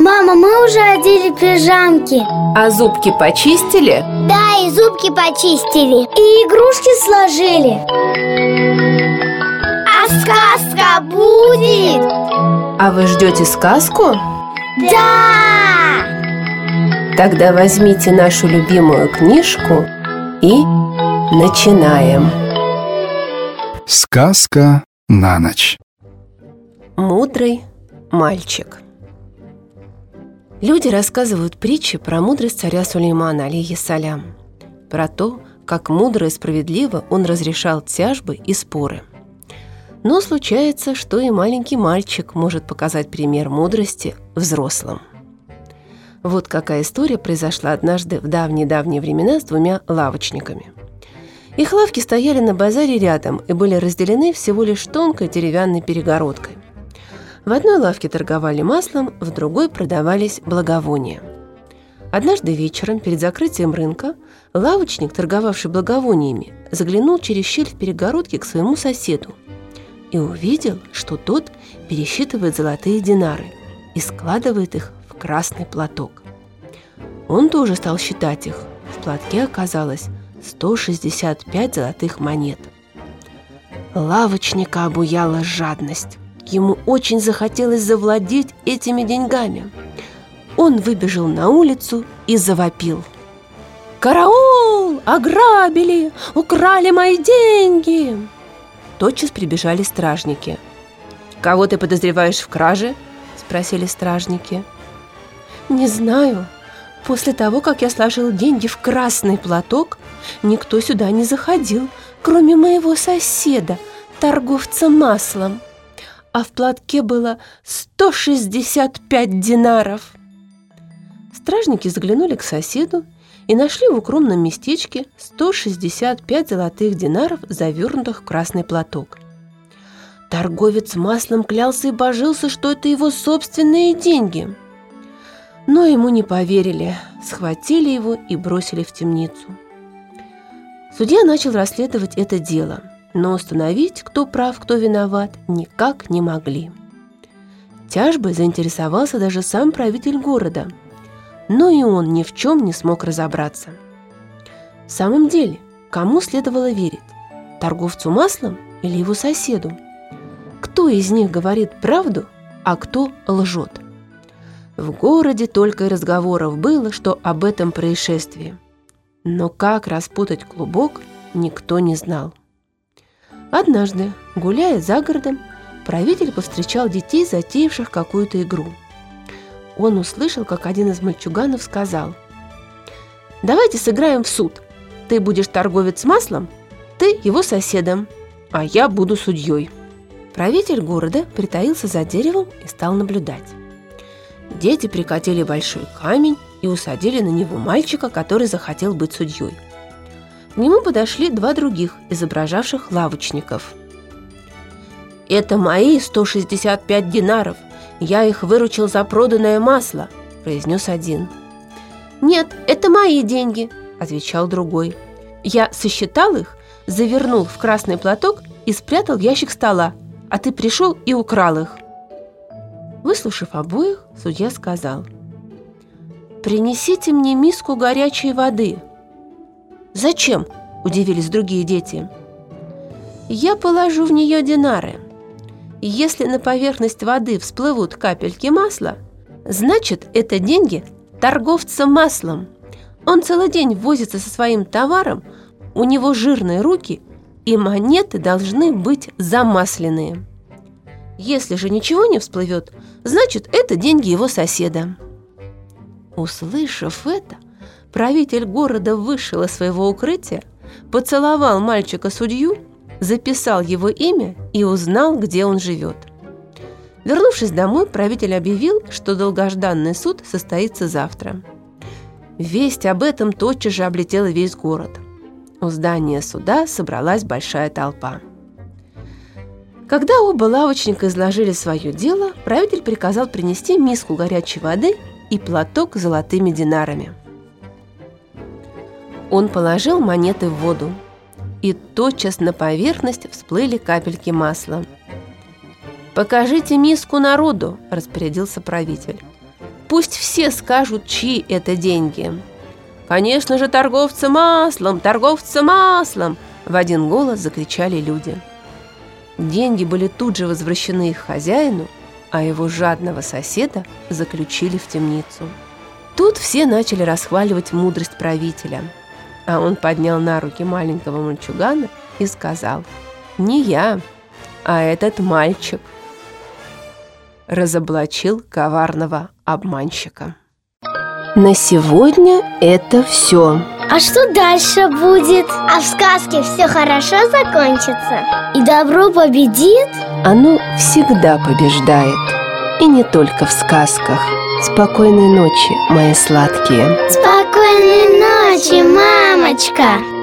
Мама, мы уже одели пижамки. А зубки почистили? Да, и зубки почистили. И игрушки сложили. А сказка будет? А вы ждете сказку? Да! Тогда возьмите нашу любимую книжку и начинаем. Сказка на ночь. Мудрый мальчик. Люди рассказывают притчи про мудрость царя Сулеймана, алейхиссалям, про то, как мудро и справедливо он разрешал тяжбы и споры. Но случается, что и маленький мальчик может показать пример мудрости взрослым. Вот какая история произошла однажды в давние-давние времена с двумя лавочниками. Их лавки стояли на базаре рядом и были разделены всего лишь тонкой деревянной перегородкой. В одной лавке торговали маслом, в другой продавались благовония. Однажды вечером, перед закрытием рынка, лавочник, торговавший благовониями, заглянул через щель в перегородке к своему соседу и увидел, что тот пересчитывает золотые динары и складывает их в красный платок. Он тоже стал считать их. В платке оказалось 165 золотых монет. Лавочника обуяла жадность. Ему очень захотелось завладеть этими деньгами. Он выбежал на улицу и завопил: «Караул! Ограбили! Украли мои деньги!» Тотчас прибежали стражники. «Кого ты подозреваешь в краже?» – спросили стражники. «Не знаю. После того, как я сложил деньги в красный платок, никто сюда не заходил, кроме моего соседа, торговца маслом. А в платке было 165 динаров». Стражники заглянули к соседу и нашли в укромном местечке 165 золотых динаров, завернутых в красный платок. Торговец маслом клялся и божился, что это его собственные деньги. Но ему не поверили, схватили его и бросили в темницу. Судья начал расследовать это дело, но установить, кто прав, кто виноват, никак не могли. Тяжбой заинтересовался даже сам правитель города, но и он ни в чем не смог разобраться. В самом деле, кому следовало верить? Торговцу маслом или его соседу? Кто из них говорит правду, а кто лжет? В городе только и разговоров было, что об этом происшествии. Но как распутать клубок, никто не знал. Однажды, гуляя за городом, правитель повстречал детей, затеявших какую-то игру. Он услышал, как один из мальчуганов сказал: «Давайте сыграем в суд. Ты будешь торговец маслом, ты его соседом, а я буду судьей». Правитель города притаился за деревом и стал наблюдать. Дети прикатили большой камень и усадили на него мальчика, который захотел быть судьей. К нему подошли два других, изображавших лавочников. «Это мои 165 динаров. Я их выручил за проданное масло», – произнес один. «Нет, это мои деньги», – отвечал другой. «Я сосчитал их, завернул в красный платок и спрятал в ящик стола, а ты пришел и украл их». Выслушав обоих, судья сказал: «Принесите мне миску горячей воды». «Зачем?» – удивились другие дети. «Я положу в нее динары. Если на поверхность воды всплывут капельки масла, значит, это деньги торговца маслом. Он целый день возится со своим товаром, у него жирные руки, и монеты должны быть замасленные. Если же ничего не всплывет, значит, это деньги его соседа». Услышав это, правитель города вышел из своего укрытия, поцеловал мальчика-судью, записал его имя и узнал, где он живет. Вернувшись домой, правитель объявил, что долгожданный суд состоится завтра. Весть об этом тотчас же облетела весь город. У здания суда собралась большая толпа. Когда оба лавочника изложили свое дело, правитель приказал принести миску горячей воды и платок с золотыми динарами. Он положил монеты в воду, и тотчас на поверхность всплыли капельки масла. «Покажите миску народу», – распорядился правитель. Пусть все скажут, чьи это деньги. «Конечно же, торговца маслом! Торговца маслом!» в один голос закричали люди. Деньги были тут же возвращены их хозяину, а его жадного соседа заключили в темницу. Тут все начали расхваливать мудрость правителя, а он поднял на руки маленького мальчугана и сказал: «Не я, а этот мальчик». Разоблачил коварного обманщика. На сегодня это все. А что дальше будет? А в сказке все хорошо закончится? И добро победит? Оно всегда побеждает. И не только в сказках. Спокойной ночи, мои сладкие. Спокойной ночи, мамочка.